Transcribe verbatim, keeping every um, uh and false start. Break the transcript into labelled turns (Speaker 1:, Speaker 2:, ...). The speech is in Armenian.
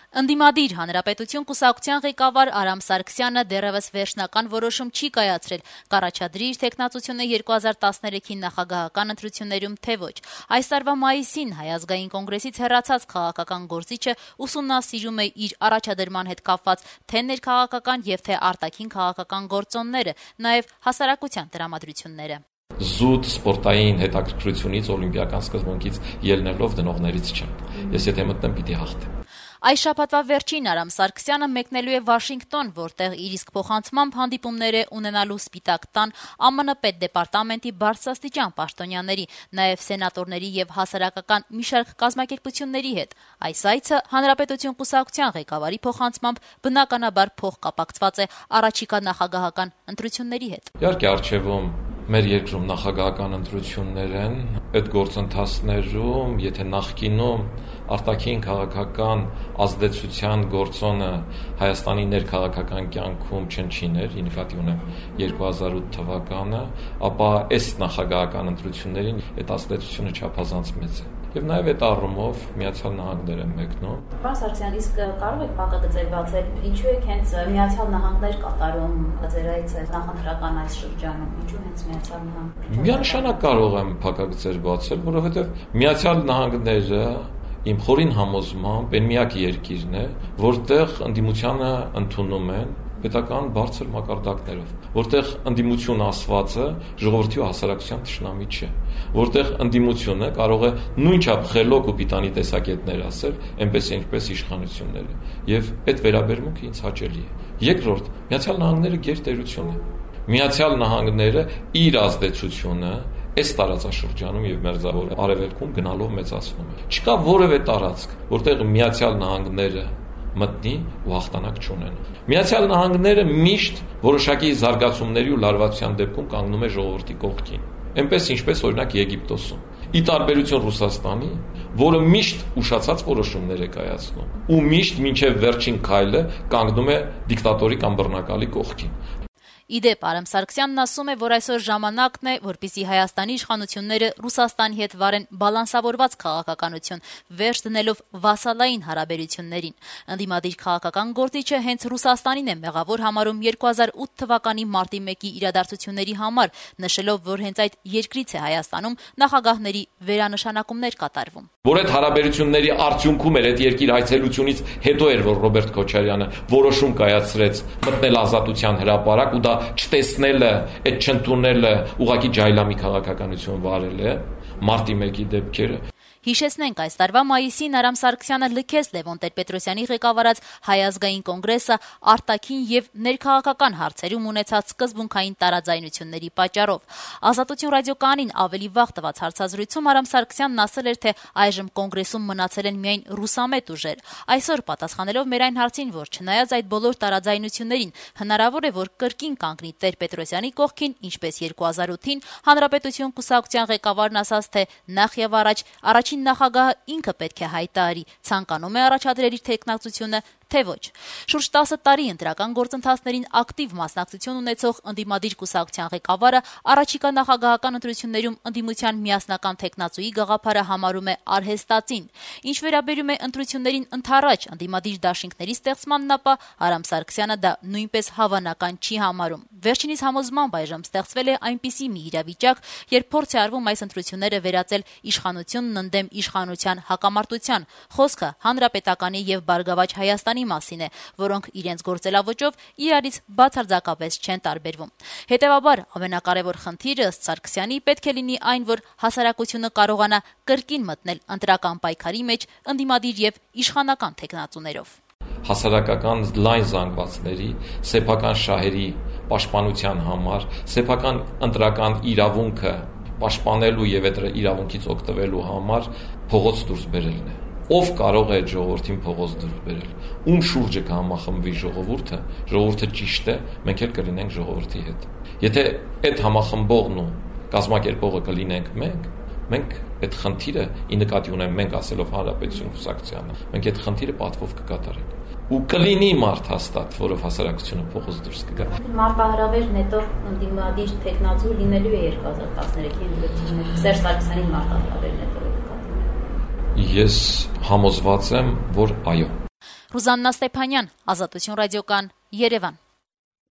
Speaker 1: Ընդդիմադիր Հանրապետություն կուսակցության ղեկավար Արամ Սարգսյանը դեռևս վերջնական որոշում չի կայացրել կառաջադրի իր թեկնածությունը երկու հազար տասներեքի նախագահական ընտրություններում, թե ոչ։ Այս տարվա մայիսին Հայ ազգային կոնգրեսից հեռացած քաղաքական գործիչը ուսումնասիրում է իր առաջադրման հետ կապված թե ներքաղաքական եւ թե արտաքին քաղաքական գործոնները, նաեւ հասարակության տրամադրությունները։
Speaker 2: Զուտ սպորտային հետաքրքրությունից օլիմպիական սկզբունքից ելնելով դնողներից չեմ։ Ես եթե մտնեմ պիտի հաղթեմ։
Speaker 1: Այս շաբաթվա վերջին Արամ Սարգսյանը մեկնելու է Վաշինգտոն, որտեղ իր իսկ փոխանցմամբ հանդիպումներ է ունենալու Սպիտակ տան ԱՄՆ պետդեպարտամենտի բարձրաստիճան պաշտոնյաների, նաև սենատորների եւ հասարակական մի շարք կազմակերպությունների հետ։ Այս այցը Հանրապետություն կուսակցության ղեկավարի փոխանցմամբ բնականաբար փոխկապակցված է առաջիկա նախագահական ընտրությունների հետ։
Speaker 2: Իհարկե արժևում մեր երկրում նախագահական ընտրություններ են, այդ գործընթացներում, եթե նախկինում արտաքին քաղաքական ազդեցության գործոնը Հայաստանի ներքաղաքական կյանքում չնչին էր, ի նկատի ունեմ երկու հազար ութ թվականը, ապա այս նախագահական ընտրություններին այդ ազդեցությունը չափազանց մեծ է։ Եվ նաև այդ առումով Միացյալ Նահանգներ են մեկնում։
Speaker 1: Պարոն Սարգսյան, իսկ կարող եք փակագծեր բացել, ինչու եք հենց Միացյալ Նահանգներ կատարում ձեր այս նախընտրական այս շրջանում, ինչու հենց Միացյալ Նահանգներ։
Speaker 2: Միանշանակ կարող եմ փակագծեր բացել, որովհետև Միացյալ Նահանգները իմ խորին համոզմամբ այն միակ երկիրն է, որտեղ ընդդիմությանը ընդունում են պետական բարձր մակարդակներով, որտեղ ընդդիմություն ասվածը ժողովրդի ու հասարակության թշնամի չէ, որտեղ ընդդիմությունը կարող է նույնչափ խելոք ու պիտանի տեսակետներ ասել, այնպես ինչպես իշխանությունները, եւ այդ վերաբերմունքը ինձ հաճելի է։ Երկրորդ, Միացյալ Նահանգները գերտերություն է։ Միացյալ Նահանգները իր ազդեցությունը այս տարածաշրջանում եւ մերձավոր արևելքում գնալով մեծացնում է։ Չկա որևէ տարածք, որտեղ Միացյալ Նահանգները մտնի ու հաղթանակ չունենա։ Միացյալ Նահանգները միշտ որոշակի զարգացումների ու լարվածության դեպքում կանգնում է ժողովրդի կողքին, այնպես ինչպես օրինակ Եգիպտոսում։ Ի տարբերություն Ռուսաստանի, որը միշտ ուշացած որոշումներ է կայացնում ու միշտ մինչև վերջին քայլը կանգնում է դիկտատորի կամ բռնակալի կողքին։
Speaker 1: Իդեպ Արամ Սարգսյանն ասում է, որ այսօր ժամանակն է, որպեսզի Հայաստանի իշխանությունները Ռուսաստանի հետ վարեն բալանսավորված քաղաքականություն, վերջ դնելով վասալային հարաբերություններին։ Ընդդիմադիր քաղաքական գործիչը հենց Ռուսաստանին է մեղավոր համարում երկու հազար ութ թվականի մարտի մեկի իրադարձությունների համար, նշելով, որ հենց այդ երկրից է Հայաստանում նախագահների վերանշանակումներ կատարվում։
Speaker 2: Որ այդ հարաբերությունների արդյունքում էր, այդ երկիր այցելությունից հետո էր, որ Ռոբերտ Քոչարյանը որոշում կայացրեց մտնել Ազատության հրապարակ ու դա չտեսնելը, այդ չընդունելը ուղղակի ջայլամի քաղաքականություն վարել է, մարտի մեկի դեպքերը։
Speaker 1: Հիշեցնենք, այս տարվա մայիսին Արամ Սարգսյանը լքեց Լևոն Տեր-Պետրոսյանի ղեկավարած Հայ ազգային կոնգրեսը արտաքին եւ ներքաղաքական հարցերում ունեցած սկզբունքային տարաձայնությունների պատճառով։ Ազատություն ռադիոկայանին ավելի վաղ տված հարցազրույցում Արամ Սարգսյանն ասել էր, թե այժմ կոնգրեսում մնացել են միայն ռուսամետ ուժեր։ Այսօր պատասխանելով մեր այն հարցին, որ չնայած այդ բոլոր տարաձայնություններին հնարավոր է, որ կրկին կանգնի Տեր-Պետրոսյանի կողքին, ինչպես երկու հազար ութին Հանրապետություն կուսակցության ղեկավարն ասաց, թե նախ եւ առաջ առաջին նախագահը ինքը պետք է հայտարարի, ցանկանում է առաջադրել իր թեկնածությունը, թե ոչ։ Շուրջ տասը տարի ընտրական գործընթացներին ակտիվ մասնակցություն ունեցող ընդդիմադիր կուսակցության ղեկավարը առաջիկա նախագահական ընտրություններում ընդդիմության միասնական թեկնածուի գաղափարը համարում է արհեստածին։ Ինչ վերաբերում է ընտրություններին ընդառաջ ընդդիմադիր դաշինքների ստեղծմանն, ապա Արամ Սարգսյանը դա նույնպես հավանական չի համարում։ Վերջինիս համոզմամբ այժմ ստեղծվել է այնպիսի մի իրավիճակ, երբ փորձ է արվում այս ընտրությունները վերածել իշխանությունն ընդդեմ իշխանության հակամարտության։ Խոսքը հանրապետականի եւ Բարգավաճ Հայաստանի մասին է, որոնք իրենց գործելավոճով իրարից բացարձակապես չեն տարբերվում։ Հետևաբար, ամենակարևոր խնդիրը ըստ Սարգսյանի պետք է լինի այն, որ հասարակությունը կարողանա կրկին մտնել ընտրական պայքարի մեջ ընդդիմադիր եւ իշխանական թեկնածուներով։
Speaker 2: Հասարակական լայն զանգվածների, սեփական շահերի պաշտպանության համար, սեփական ընտրական իրավունքը պաշտպանելու եւ այդ իրավունքից օգտվելու համար փողոց դուրս բերելն է։ Ով կարող է այդ ժողովրդին փողոց դուրս բերել։ Ում շուրջը կհամախմբվի ժողովուրդը, ժողովուրդը ճիշտ է, մենք էլ կլինենք ժողովրդի հետ։ Եթե այդ համախմբողն ու կազմակերպողը կլինենք մենք, մենք այդ խնդիրը ի նկատի ունեմ մենք ասելով Հանրապետություն կուսակցությանը, մենք այդ խնդիրը պատվով կկատարենք։ Ու կլինի մարդ հաստատ, որով հասարակությունը փողոց դուրս կգա։
Speaker 1: Մարտահրավեր նետող ընդդիմադիր թեկնածու լինելու է երկու հազար տասներեքի ընտրությունները։ Սերժ Սարգսյանի մարտահրավեր նետողը կկատարվի։
Speaker 2: Ես համոզված եմ, որ այո։
Speaker 1: Ռուզաննա Ստեփանյան, Ազատություն ռադիոկան, Երևան։